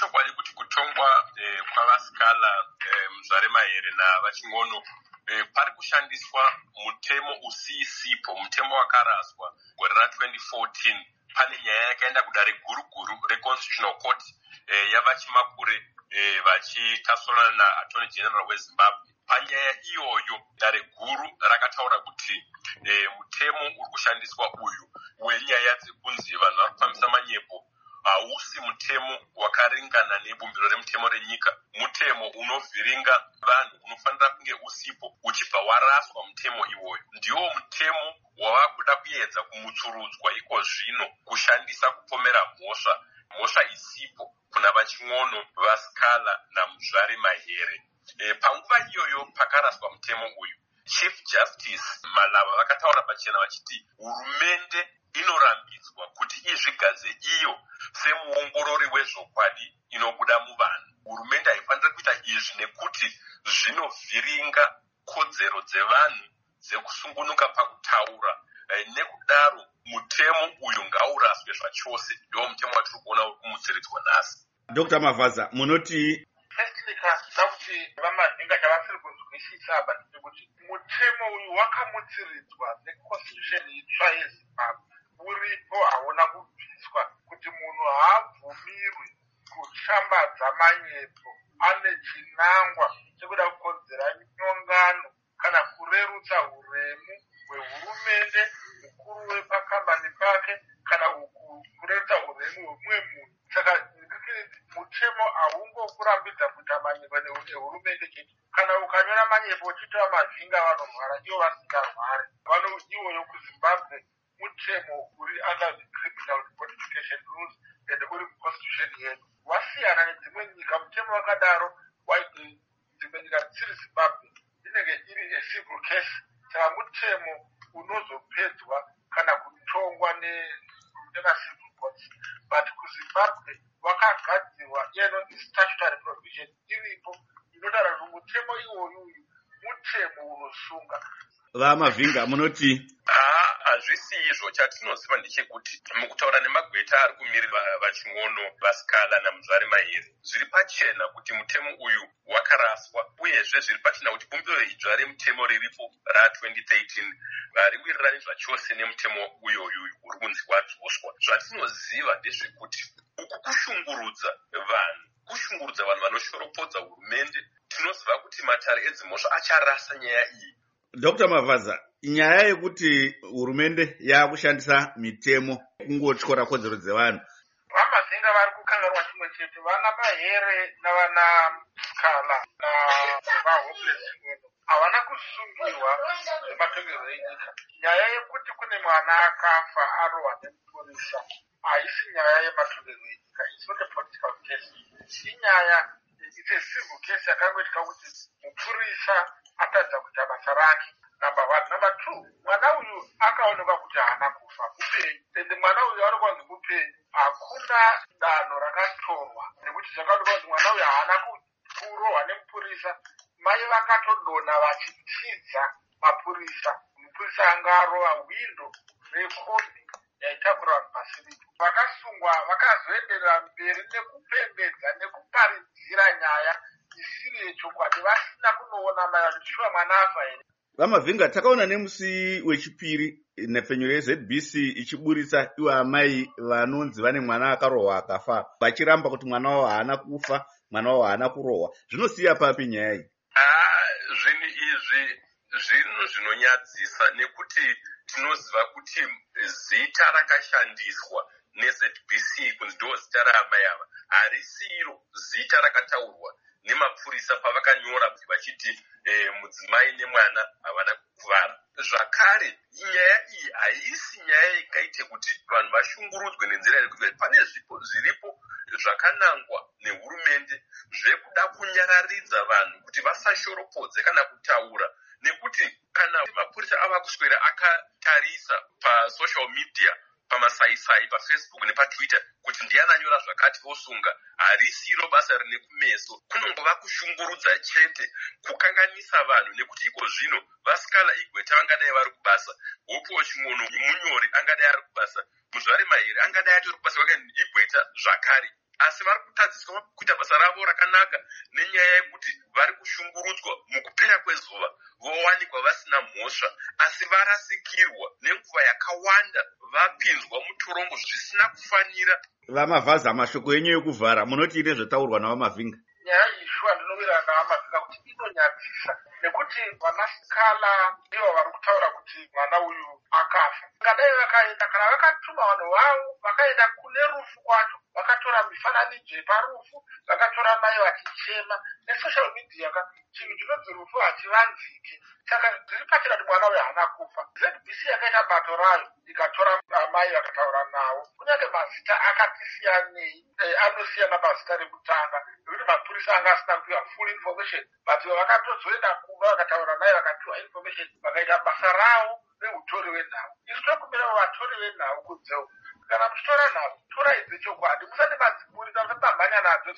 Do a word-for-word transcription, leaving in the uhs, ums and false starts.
ichokwadi kuti kutongwa eh, kwavasikala eh, Mzvare Mahere navaching'ono eh, pari kushandiswa mutemo usisipo, mutemo wakaraswa gore ra twenty fourteen. Pane nyaya yakaenda kudare guruguru reconstitutional court eh, yavachimakure eh, vachitasurana naattorney general weZimbabwe. Panyaya iyoyo dare guru rakataura kuti eh, mutemo uri kushandiswa uyu wenyaya dzekunzi vanhu vari kufambisa manyepo hausi mutemo wakaringana nebumbiro remutemo renyika. Mutemo unovhiringa vanhu unofanira kunge usipo uchibva waraswa mutemo iwoyo. Ndiwo mutemo wavakuda kuedza kumutsurudzwa iko zvino kushandisa kupomera mhosva mhosva isipo kuna vaching'ono, vasikala naMuzvare Mahere. E, panguva iyoyo pakaraswa mutemo uyu, Chief Justice Malava vakataura pachena vachiti hurumende inorambidzwa kuti izvigadze iyo semuongorori wezvokwadi inobuda muvanhu. Hurumende haifaniri kuita izvi nekuti zvinovhiringa kodzero dzevanhu dzekusungunuka pakutaura. E, nekudaro mutemo uyu ngauraswe zvachose. Ndiwo mutemo watiri kuona uri kumutsiridzwa nhasi. Doctor Mavaza, munoti firstly kana kuti vamazinga chavasiri kuzwisisa bati kuti mutemo uyu wakamutsiridzwa neconstitution itsva yeZimbabwe uripo, hauna kubviswa, kuti munhu haabvumirwi kushambadza manyepo ane chinangwa chekuda kukonzera nyongano kana kurerutsa huremu hwehurumende, mukuru wepakambani pake, kana kurerutsa huremu hwemumwe munhu. Saka mutemo haungokurambidza kuita manyepo nehurumende chete. Kana ukanyora manyepo uchitaura mazinga vanorwara, ivo vasingarwari. Vano iwoyo kuZimbabwe mutemo uri under the criminal codification rules and uri constitution yedu. Wasiyana nedzimwe nyika, mutemo wakadaro waiti dzimwe nyika dzisiri Zimbabwe inenge iri a civil case. Saka mutemo unozopedzwa kana kutongwa nemacivil courts. But kuZimbabwe wakagadzirwa inonzi statutory provision iripo inotaura kuti mutemo iwoyu mutemo unosunga. VaMavinga, munoti haa hazvisi izvo. Chatinoziva ndechekuti mukutaura nemagweta ari kumirira vaching'ono, vasikala naMuzvare Mahere, zviri pachena kuti mutemo uyu wakaraswa, uyezve zviri pachena kuti bumbiro idzva remutemo riripo ra twenty thirteen hariwirirani zvachose nemutemo uyoyu uri kunzi wadzoswa. Zvatinoziva ndezvekuti uku kushungurudza vanhu, kushungurudza vanhu vanoshoropodza hurumende. Tinoziva kuti matare edzimhosva acharasa nyaya iyi. Doctor Mavaza, nyaya yekuti hurumende yakushandisa mitemo kungotyora kodzero dzevanhu, vamazinga vari kukanganwa chimwe chete. Vana Mahere navana Sikala navahopeless havana kusungiwa zvematongerwo enyika. Nyaya yekuti kune mwana akafa arohwa nemupurisa haisi nyaya yematongerwo enyika. It's not a political case. Inyaya, it's a civil case yakangoitika kuti mupurisa atadza kuita basa rake. Number one. Number two, mwana uyu akaonekwa kuti haana kufa, mupenyu. Ende mwana uyu ari kwanzi mupenyu. Hakuna danho rakatorwa nekuti zvakaonekwa kuti mwana uyu haana kurohwa nemupurisa. Mai vakatodonha vachitsidza mapurisa. Mupurisa anga arohwa windo rekombi yaitakura vanhu pasiripo. Vakasungwa vakazoenderera mberi nekupembedza nekuparidzira nyaya isiri yechokwadi, vasina kunoona mai vachishuva mwana afa here. VaMavinga, takaona nemusi wechipiri nhepfenyu reZ B C ichiburisa ivo amai vanonzi vane mwana akarohwa akafa, vachiramba kuti mwana wavo haana kufa, mwana wavo haana kurohwa. Zvinosiya papi nyaya iyi? Ah, zvinhu izvi zvinhu zvinonyadzisa nekuti tinoziva kuti zita rakashandiswa neZ B C kunzi ndo zita raamai ava harisiro zita rakataurwa nemapurisa pavakanyora vachiti eh, mudzimai nemwana havana kukuvara. Zvakare nyaya iyi haisi nyaya ikaite kuti vanhu vashungurudzwe nenzira yekuti pane zvipo zviripo zvakanangwa nehurumende zvekuda kunyararidza vanhu kuti vasashoropodze kana kutaura, nekuti kana mapurisa ava kuswera akatarisa pasocial media, pamasaisai, pafacebook nepatwitter kuti ndiani anyora zvakati vosunga, harisiro basa rine kumeso. Kunongova kushungurudza chete, kukanganisa vanhu, nekuti iko zvino vasikala igweta vangadai vari kubasa, Hope Ching'ono munyori angadai ari kubasa, Muzvare Mahere angadai atori kubasa, igweta zvakare. asi vari kutadziswa kuita basa ravo rakanaka nenyaya yekuti vari kushungurudzwa mukupera kwezuva vowanikwa vasina mhosva, asi varasikirwa nenguva yakawanda vapinzwa mutorongo zvisina kufanira. Vamavhaza, mashoko enyu ekuvhara munoti ine zvataurwa navamavhinga? Nyaya iyi shuwa ndinowirirana navamavhinga kuti inonyadzisa, nekuti vanasikala ndivo vari kutaura kuti mwana uyu akafa. Ngadai vakaenda kana vakatuma vanhu vavo vakaenda kune rufu kwacho, vakatora mifananidzo yeparufu, vakatora mai vachichema nesocial media ka chinhu chinonzi rufu hachivanziki. Saka zviri pachena kuti mwana uyu haana kufa. Z B C yakaita bato rayo ikatora mai vakataura navo, kunyange mazita akati siyanei, eh, anosiyana mazita rekutanga, nekuti mapurisa anga asina kupiwa full information, but vakatozoenda kumba vakataura naye vakapiwa information, vakaita basa ravo neutori wenhau. Isu tokumbira vatori venhau kunzeu, kana muchitora nhau, torai dzechokwadi, musati madzimurika, musati mamhanya nadzo.